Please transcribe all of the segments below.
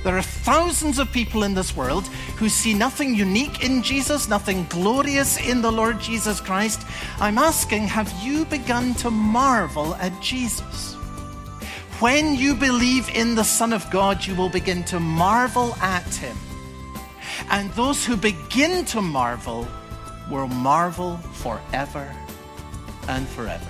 There are thousands of people in this world who see nothing unique in Jesus, nothing glorious in the Lord Jesus Christ. I'm asking, have you begun to marvel at Jesus? When you believe in the Son of God, you will begin to marvel at him. And those who begin to marvel will marvel forever and forever.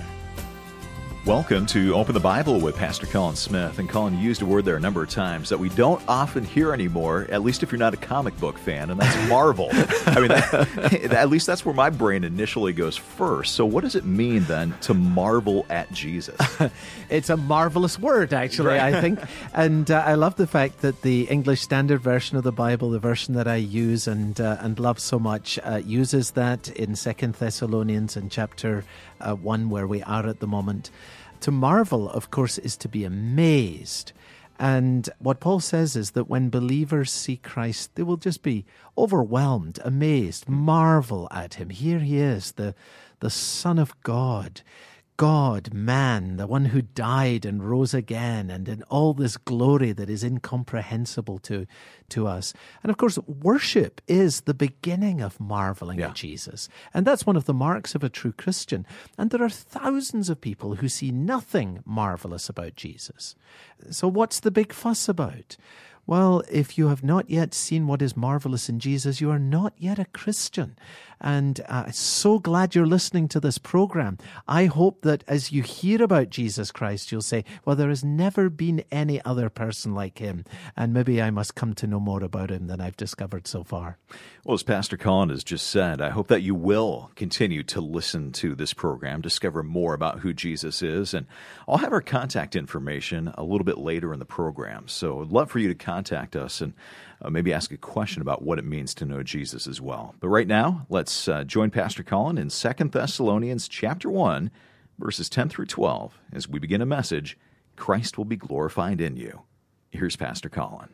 Welcome to Open the Bible with Pastor Colin Smith. And Colin, you used a word there a number of times that we don't often hear anymore, at least if you're not a comic book fan, and that's marvel. I mean, at least that's where my brain initially goes first. So what does it mean then to marvel at Jesus? It's a marvelous word, actually, right. I think. And I love the fact that the English Standard Version of the Bible, the version that I use and love so much, uses that in 2 Thessalonians in chapter 1, where we are at the moment. To marvel, of course, is to be amazed. And what Paul says is that when believers see Christ, they will just be overwhelmed, amazed, marvel at him. Here he is, the Son of God. God, man, the one who died and rose again, and in all this glory that is incomprehensible to us. And of course, worship is the beginning of marveling at Jesus. And that's one of the marks of a true Christian. And there are thousands of people who see nothing marvelous about Jesus. So what's the big fuss about? Well, if you have not yet seen what is marvelous in Jesus, you are not yet a Christian. And I'm so glad you're listening to this program. I hope that as you hear about Jesus Christ, you'll say, well, there has never been any other person like him. And maybe I must come to know more about him than I've discovered so far. Well, as Pastor Colin has just said, I hope that you will continue to listen to this program, discover more about who Jesus is. And I'll have our contact information a little bit later in the program. So I'd love for you to contact us and maybe ask a question about what it means to know Jesus as well. But right now, let's join Pastor Colin in 2 Thessalonians chapter 1, verses 10 through 12, as we begin a message, Christ will be glorified in you. Here's Pastor Colin.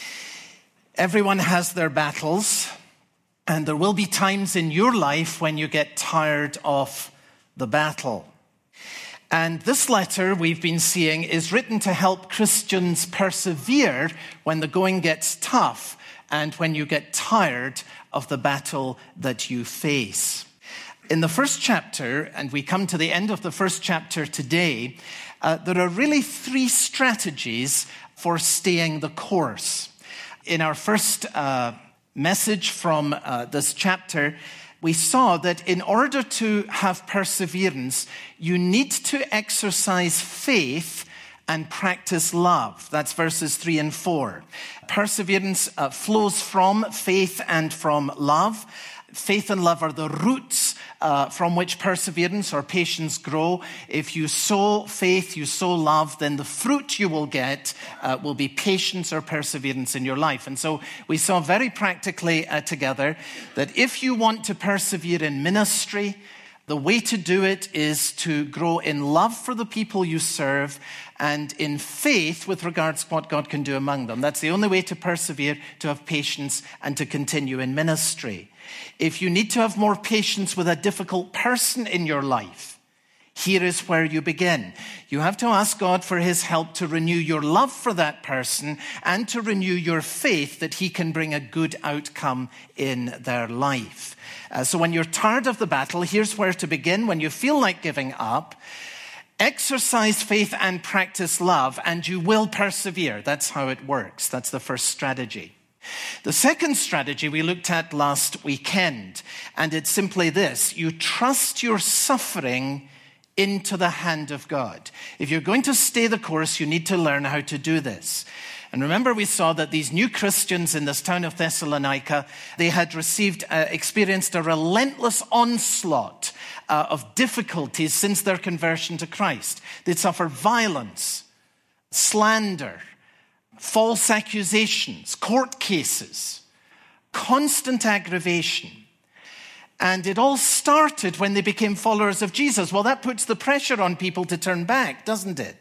Everyone has their battles, and there will be times in your life when you get tired of the battle. And this letter we've been seeing is written to help Christians persevere when the going gets tough and when you get tired of the battle that you face. In the first chapter, and we come to the end of the first chapter today, there are really three strategies for staying the course. In our first message from this chapter, we saw that in order to have perseverance, you need to exercise faith and practice love. That's verses 3 and 4. Perseverance flows from faith and from love. Faith and love are the roots from which perseverance or patience grow. If you sow faith, you sow love, then the fruit you will get will be patience or perseverance in your life. And so we saw very practically together that if you want to persevere in ministry, the way to do it is to grow in love for the people you serve and in faith with regards to what God can do among them. That's the only way to persevere, to have patience and to continue in ministry. If you need to have more patience with a difficult person in your life, here is where you begin. You have to ask God for his help to renew your love for that person and to renew your faith that he can bring a good outcome in their life. So when you're tired of the battle, here's where to begin. When you feel like giving up, exercise faith and practice love, and you will persevere. That's how it works. That's the first strategy. The second strategy we looked at last weekend, and it's simply this: you trust your suffering into the hand of God. If you're going to stay the course, you need to learn how to do this. And remember, we saw that these new Christians in this town of Thessalonica, they had experienced a relentless onslaught of difficulties since their conversion to Christ. They'd suffered violence, slander, false accusations, court cases, constant aggravation. And it all started when they became followers of Jesus. Well, that puts the pressure on people to turn back, doesn't it?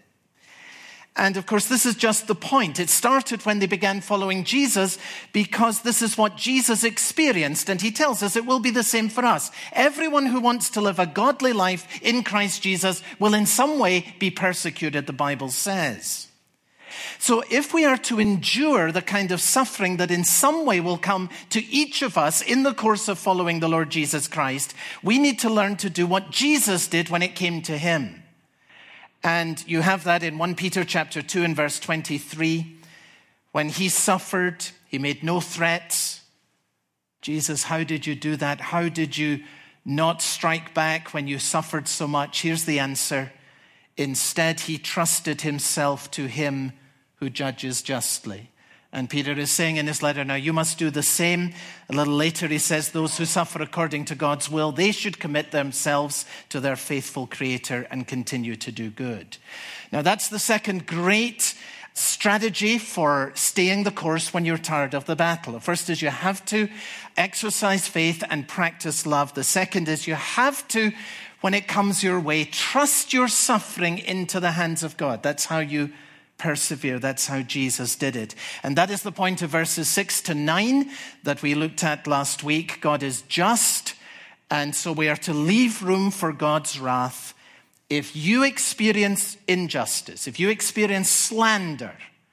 And of course, this is just the point. It started when they began following Jesus because this is what Jesus experienced. And he tells us it will be the same for us. Everyone who wants to live a godly life in Christ Jesus will in some way be persecuted, the Bible says. So if we are to endure the kind of suffering that in some way will come to each of us in the course of following the Lord Jesus Christ, we need to learn to do what Jesus did when it came to him. And you have that in 1 Peter chapter 2 and verse 23. When he suffered, he made no threats. Jesus, how did you do that? How did you not strike back when you suffered so much? Here's the answer. Instead, he trusted himself to him who judges justly. And Peter is saying in his letter, now you must do the same. A little later he says, those who suffer according to God's will, they should commit themselves to their faithful Creator and continue to do good. Now that's the second great strategy for staying the course when you're tired of the battle. The first is you have to exercise faith and practice love. The second is you have to, when it comes your way, trust your suffering into the hands of God. That's how you persevere. That's how Jesus did it. And that is the point of verses 6 to 9 that we looked at last week. God is just, and so we are to leave room for God's wrath. If you experience injustice, if you experience slander,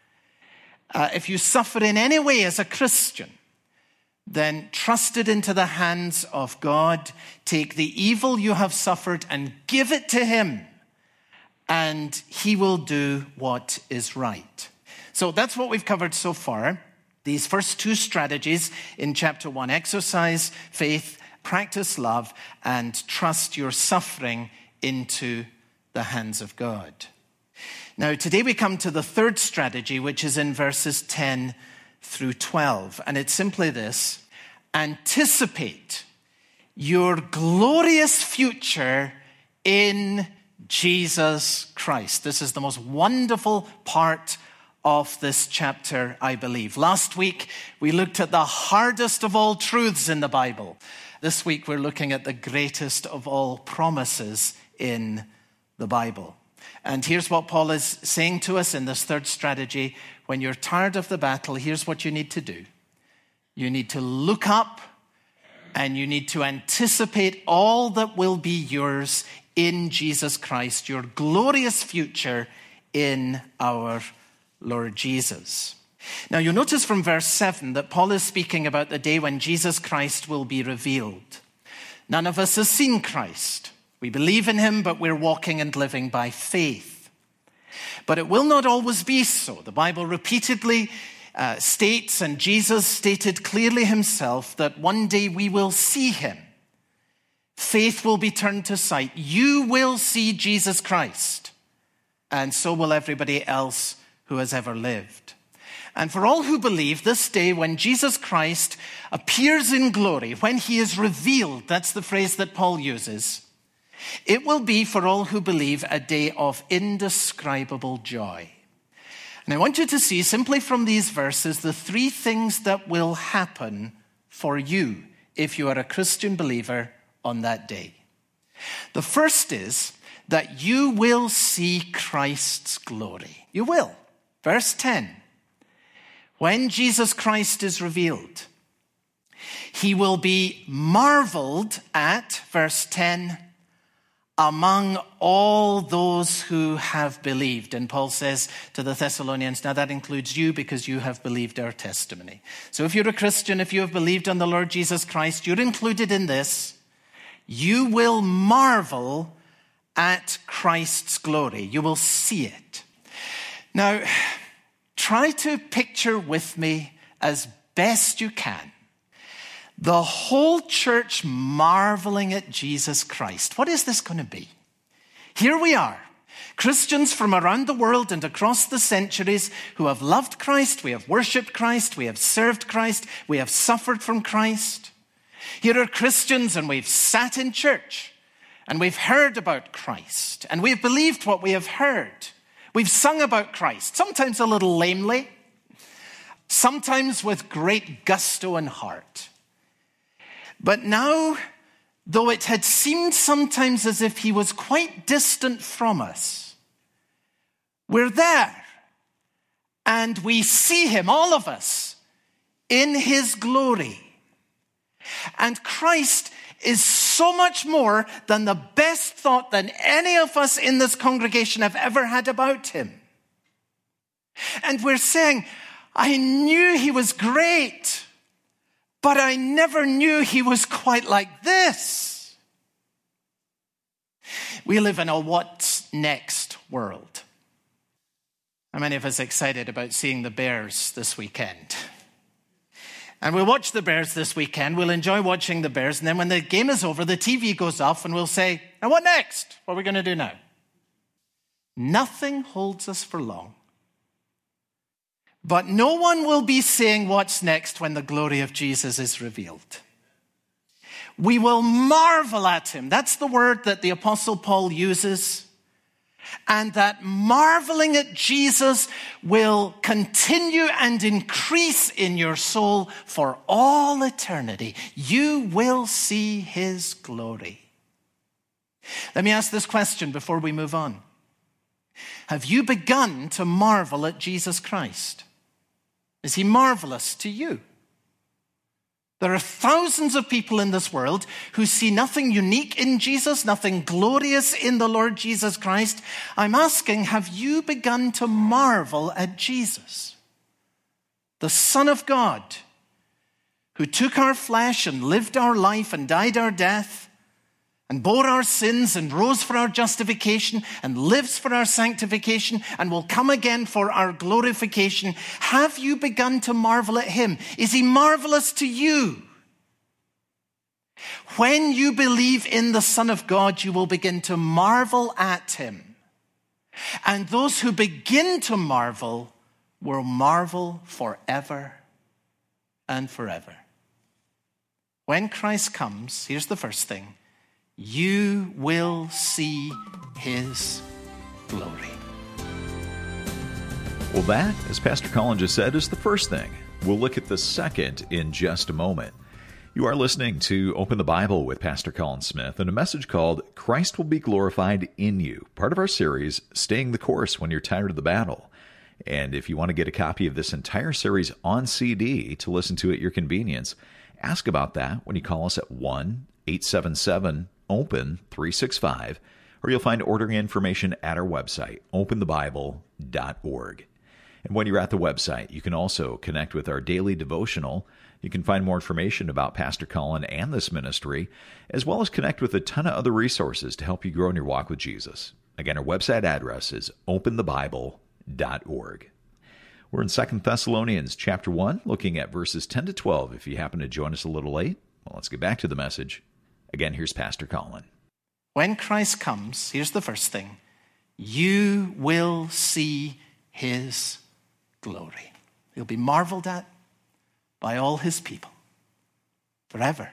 if you suffer in any way as a Christian, then trust it into the hands of God. Take the evil you have suffered and give it to him, and he will do what is right. So that's what we've covered so far. These first two strategies in chapter 1, exercise faith, practice love, and trust your suffering into the hands of God. Now, today we come to the third strategy, which is in verses 10 through 12. And it's simply this: anticipate your glorious future in Jesus Christ. This is the most wonderful part of this chapter, I believe. Last week, we looked at the hardest of all truths in the Bible. This week, we're looking at the greatest of all promises in the Bible. And here's what Paul is saying to us in this third strategy. When you're tired of the battle, here's what you need to do. You need to look up and you need to anticipate all that will be yours in Jesus Christ, your glorious future in our Lord Jesus. Now you'll notice from verse 7 that Paul is speaking about the day when Jesus Christ will be revealed. None of us has seen Christ. We believe in him, but we're walking and living by faith. But it will not always be so. The Bible repeatedly states, and Jesus stated clearly himself, that one day we will see him. Faith will be turned to sight. You will see Jesus Christ, and so will everybody else who has ever lived. And for all who believe, this day when Jesus Christ appears in glory, when he is revealed, that's the phrase that Paul uses, it will be for all who believe a day of indescribable joy. And I want you to see simply from these verses the three things that will happen for you if you are a Christian believer on that day. The first is that you will see Christ's glory. You will. Verse 10. When Jesus Christ is revealed, he will be marveled at, verse 10, among all those who have believed. And Paul says to the Thessalonians, now that includes you because you have believed our testimony. So if you're a Christian, if you have believed on the Lord Jesus Christ, you're included in this. You will marvel at Christ's glory. You will see it. Now, try to picture with me as best you can the whole church marveling at Jesus Christ. What is this going to be? Here we are, Christians from around the world and across the centuries who have loved Christ, we have worshipped Christ, we have served Christ, we have suffered from Christ. Here are Christians and we've sat in church and we've heard about Christ and we've believed what we have heard. We've sung about Christ, sometimes a little lamely, sometimes with great gusto and heart. But now, though it had seemed sometimes as if he was quite distant from us, we're there and we see him, all of us, in his glory. And Christ is so much more than the best thought than any of us in this congregation have ever had about him. And we're saying, I knew he was great, but I never knew he was quite like this. We live in a what's next world. How many of us are excited about seeing the Bears this weekend? And we'll watch the Bears this weekend. We'll enjoy watching the Bears. And then when the game is over, the TV goes off and we'll say, now what next? What are we going to do now? Nothing holds us for long. But no one will be saying what's next when the glory of Jesus is revealed. We will marvel at him. That's the word that the Apostle Paul uses. And that marveling at Jesus will continue and increase in your soul for all eternity. You will see his glory. Let me ask this question before we move on. Have you begun to marvel at Jesus Christ? Is he marvelous to you? There are thousands of people in this world who see nothing unique in Jesus, nothing glorious in the Lord Jesus Christ. I'm asking, have you begun to marvel at Jesus, the Son of God, who took our flesh and lived our life and died our death and bore our sins and rose for our justification and lives for our sanctification and will come again for our glorification? Have you begun to marvel at him? Is he marvelous to you? When you believe in the Son of God, you will begin to marvel at him. And those who begin to marvel will marvel forever and forever. When Christ comes, here's the first thing. You will see his glory. Well, that, as Pastor Colin just said, is the first thing. We'll look at the second in just a moment. You are listening to Open the Bible with Pastor Colin Smith and a message called Christ Will Be Glorified in You, part of our series, Staying the Course When You're Tired of the Battle. And if you want to get a copy of this entire series on CD to listen to at your convenience, ask about that when you call us at 1-877-OPEN-365, or you'll find ordering information at our website, openthebible.org. And when you're at the website, you can also connect with our daily devotional. You can find more information about Pastor Colin and this ministry, as well as connect with a ton of other resources to help you grow in your walk with Jesus. Again, our website address is openthebible.org. We're in 2 Thessalonians chapter 1, looking at verses 10 to 12. If you happen to join us a little late, well, let's get back to the message. Again, here's Pastor Colin. When Christ comes, here's the first thing. You will see his glory. He'll be marveled at by all his people forever.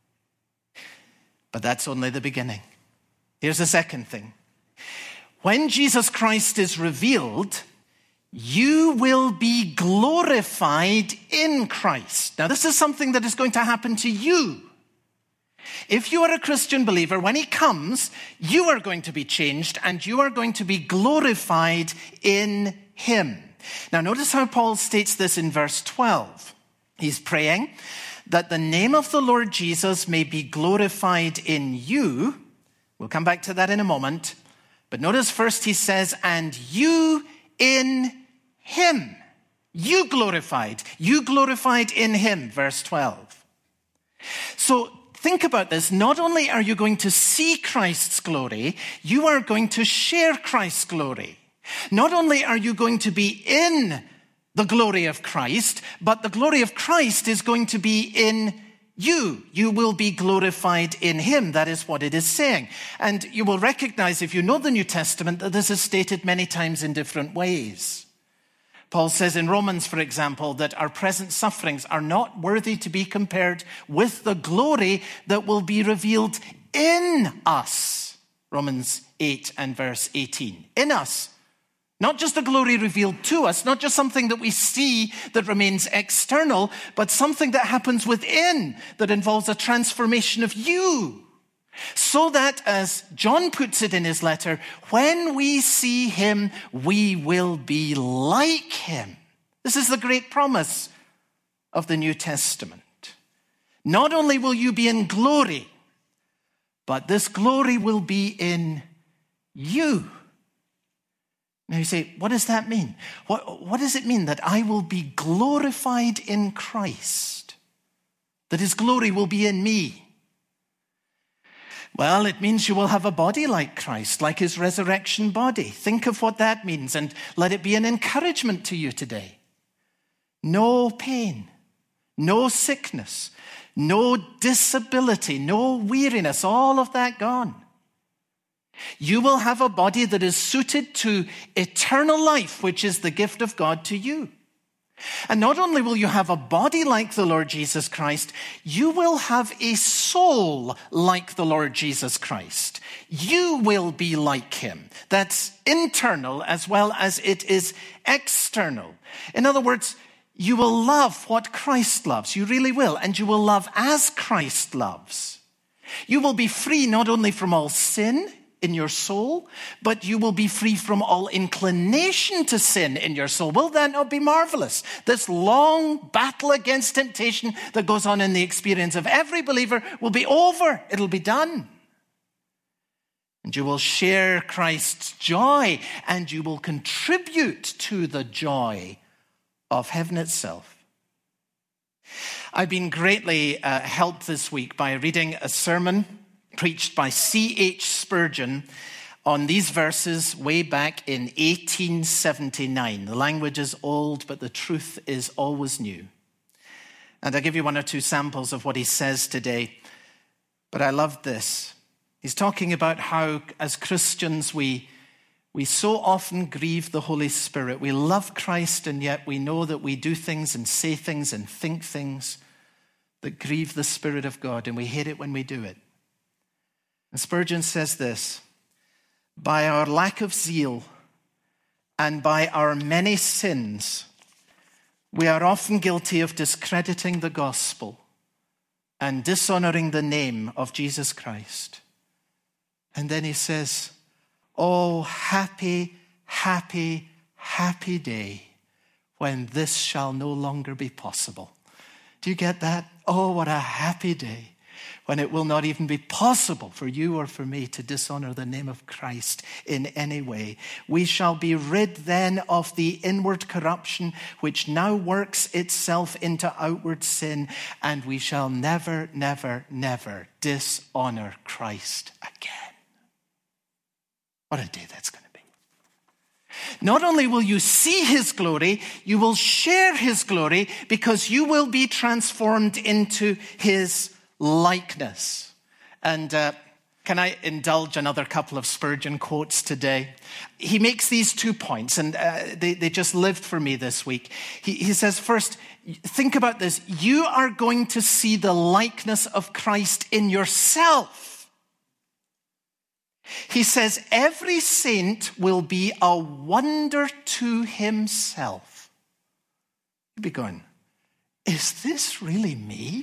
But that's only the beginning. Here's the second thing. When Jesus Christ is revealed, you will be glorified in Christ. Now, this is something that is going to happen to you. If you are a Christian believer, when he comes, you are going to be changed and you are going to be glorified in him. Now, notice how Paul states this in verse 12. He's praying that the name of the Lord Jesus may be glorified in you. We'll come back to that in a moment. But notice first he says, and you in him. You glorified in him, verse 12. So think about this. Not only are you going to see Christ's glory, you are going to share Christ's glory. Not only are you going to be in the glory of Christ, but the glory of Christ is going to be in you. You will be glorified in him. That is what it is saying. And you will recognize, if you know the New Testament, that this is stated many times in different ways. Paul says in Romans, for example, that our present sufferings are not worthy to be compared with the glory that will be revealed in us. Romans 8 and verse 18. In us. Not just a glory revealed to us, not just something that we see that remains external, but something that happens within that involves a transformation of you. So that, as John puts it in his letter, when we see him, we will be like him. This is the great promise of the New Testament. Not only will you be in glory, but this glory will be in you. Now you say, what does that mean? What does it mean that I will be glorified in Christ? That his glory will be in me? Well, it means you will have a body like Christ, like his resurrection body. Think of what that means and let it be an encouragement to you today. No pain, no sickness, no disability, no weariness, all of that gone. You will have a body that is suited to eternal life, which is the gift of God to you. And not only will you have a body like the Lord Jesus Christ, you will have a soul like the Lord Jesus Christ. You will be like him. That's internal as well as it is external. In other words, you will love what Christ loves. You really will. And you will love as Christ loves. You will be free not only from all sin in your soul, but you will be free from all inclination to sin in your soul. Will that not be marvelous? This long battle against temptation that goes on in the experience of every believer will be over. It'll be done. And you will share Christ's joy, and you will contribute to the joy of heaven itself. I've been greatly helped this week by reading a sermon preached by C.H. Spurgeon on these verses way back in 1879. The language is old, but the truth is always new. And I'll give you one or two samples of what he says today. But I love this. He's talking about how, as Christians, we so often grieve the Holy Spirit. We love Christ, and yet we know that we do things and say things and think things that grieve the Spirit of God, and we hate it when we do it. And Spurgeon says this: by our lack of zeal and by our many sins, we are often guilty of discrediting the gospel and dishonoring the name of Jesus Christ. And then he says, oh, happy, happy, happy day when this shall no longer be possible. Do you get that? Oh, what a happy day when it will not even be possible for you or for me to dishonor the name of Christ in any way. We shall be rid then of the inward corruption which now works itself into outward sin, and we shall never, never, never dishonor Christ again. What a day that's going to be. Not only will you see his glory, you will share his glory because you will be transformed into his likeness. And can I indulge another couple of Spurgeon quotes today? He makes these 2 points, and they just lived for me this week. He says, first, think about this. You are going to see the likeness of Christ in yourself. He says, every saint will be a wonder to himself. You'd be going, is this really me?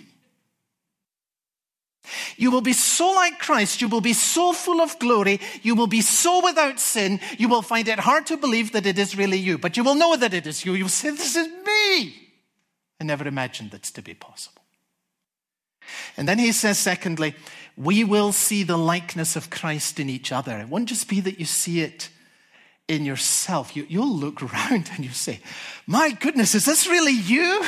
You will be so like Christ, you will be so full of glory, you will be so without sin, you will find it hard to believe that it is really you, but you will know that it is you. You'll say, this is me. I never imagined this to be possible. And then he says, secondly, we will see the likeness of Christ in each other. It won't just be that you see it in yourself. You'll look around and you say, my goodness, is this really you?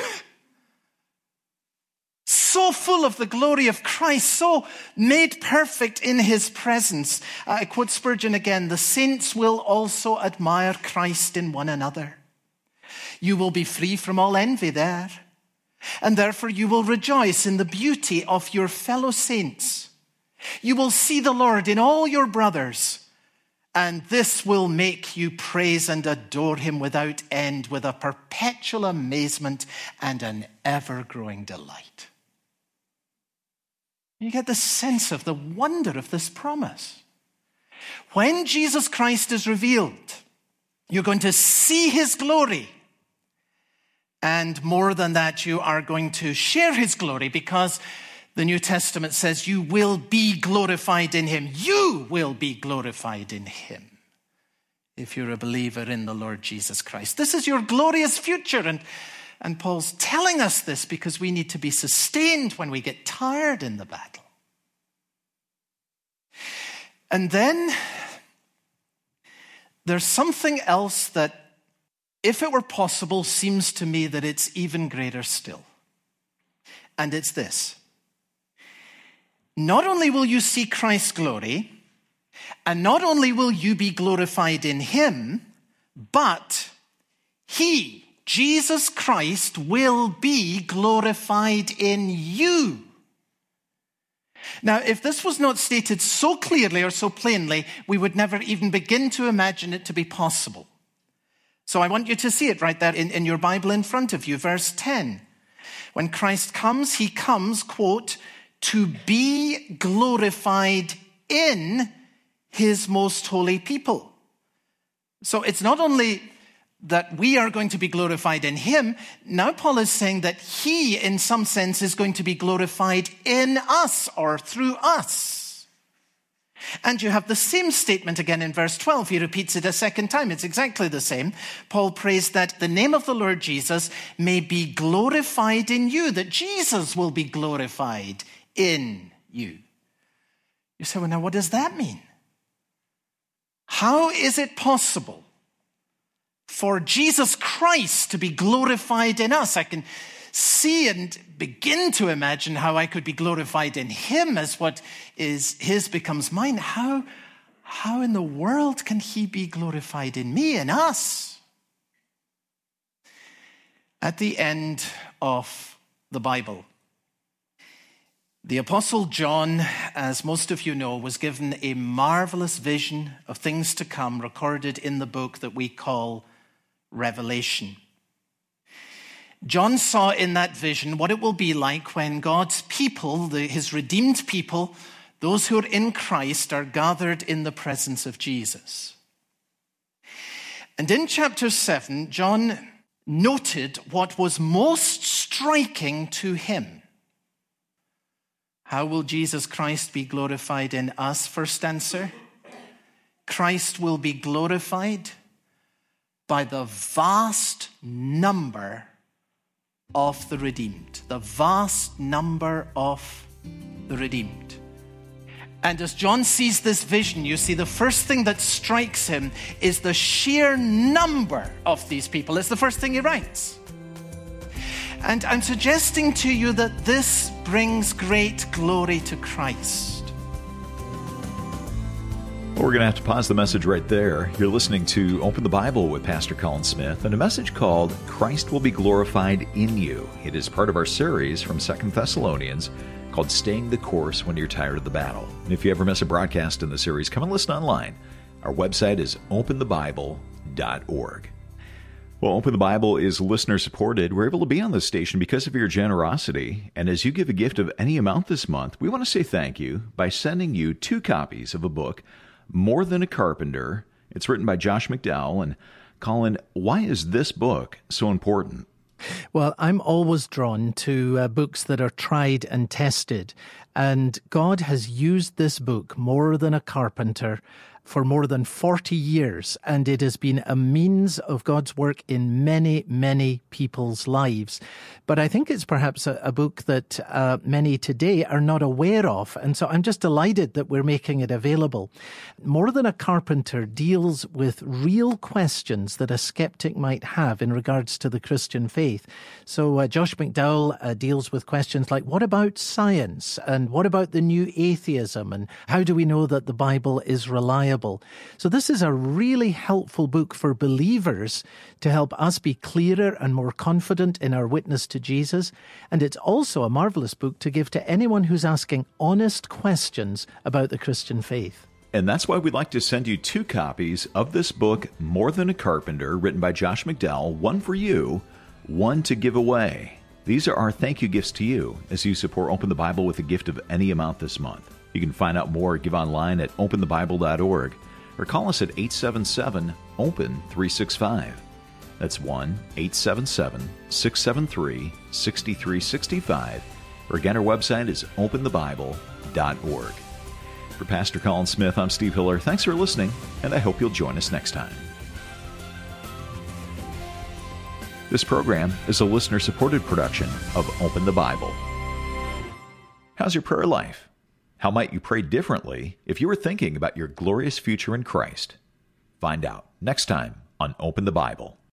So full of the glory of Christ, so made perfect in his presence. I quote Spurgeon again, the saints will also admire Christ in one another. You will be free from all envy there, and therefore you will rejoice in the beauty of your fellow saints. You will see the Lord in all your brothers, and this will make you praise and adore him without end, with a perpetual amazement and an ever-growing delight. You get the sense of the wonder of this promise. When Jesus Christ is revealed, you're going to see his glory. And more than that, you are going to share his glory, because the New Testament says you will be glorified in him. You will be glorified in him if you're a believer in the Lord Jesus Christ. This is your glorious future. And Paul's telling us this because we need to be sustained when we get tired in the battle. there's something else that, if it were possible, seems to me that it's even greater still. And it's this. Not only will you see Christ's glory, and not only will you be glorified in him, but he, Jesus Christ, will be glorified in you. Now, if this was not stated so clearly or so plainly, we would never even begin to imagine it to be possible. So I want you to see it right there in your Bible in front of you, verse 10. When Christ comes, he comes, quote, to be glorified in his most holy people. So it's not only that we are going to be glorified in him. Now Paul is saying that he, in some sense, is going to be glorified in us or through us. And you have the same statement again in verse 12. He repeats it a second time. It's exactly the same. Paul prays that the name of the Lord Jesus may be glorified in you, that Jesus will be glorified in you. You say, well, now what does that mean? How is it possible for Jesus Christ to be glorified in us? I can see and begin to imagine how I could be glorified in him as what is his becomes mine. How in the world can he be glorified in me and us? At the end of the Bible, the Apostle John, as most of you know, was given a marvelous vision of things to come recorded in the book that we call Revelation. John saw in that vision what it will be like when God's people, his redeemed people, those who are in Christ, are gathered in the presence of Jesus. And in chapter 7, John noted what was most striking to him. How will Jesus Christ be glorified in us? First answer, Christ will be glorified by the vast number of the redeemed. The vast number of the redeemed. And as John sees this vision, you see the first thing that strikes him is the sheer number of these people. It's the first thing he writes. And I'm suggesting to you that this brings great glory to Christ. Well, we're going to have to pause the message right there. You're listening to Open the Bible with Pastor Colin Smith and a message called Christ Will Be Glorified in You. It is part of our series from 2 Thessalonians called Staying the Course When You're Tired of the Battle. And if you ever miss a broadcast in the series, come and listen online. Our website is openthebible.org. Well, Open the Bible is listener-supported. We're able to be on this station because of your generosity. And as you give a gift of any amount this month, we want to say thank you by sending you 2 copies of a book, More Than a Carpenter. It's written by Josh McDowell. And Colin, why is this book so important? Well, I'm always drawn to books that are tried and tested. And God has used this book, More Than a Carpenter, for more than 40 years, and it has been a means of God's work in many, many people's lives. But I think it's perhaps a book that many today are not aware of, and so I'm just delighted that we're making it available. More Than a Carpenter deals with real questions that a skeptic might have in regards to the Christian faith. So Josh McDowell deals with questions like, what about science? And what about the new atheism? And how do we know that the Bible is reliable? So this is a really helpful book for believers to help us be clearer and more confident in our witness to Jesus. And it's also a marvelous book to give to anyone who's asking honest questions about the Christian faith. And that's why we'd like to send you 2 copies of this book, More Than a Carpenter, written by Josh McDowell, one for you, one to give away. These are our thank you gifts to you as you support Open the Bible with a gift of any amount this month. You can find out more or give online at openthebible.org or call us at 877-OPEN-365. That's 1-877-673-6365. Or again, our website is openthebible.org. For Pastor Colin Smith, I'm Steve Hiller. Thanks for listening, and I hope you'll join us next time. This program is a listener-supported production of Open the Bible. How's your prayer life? How might you pray differently if you were thinking about your glorious future in Christ? Find out next time on Open the Bible.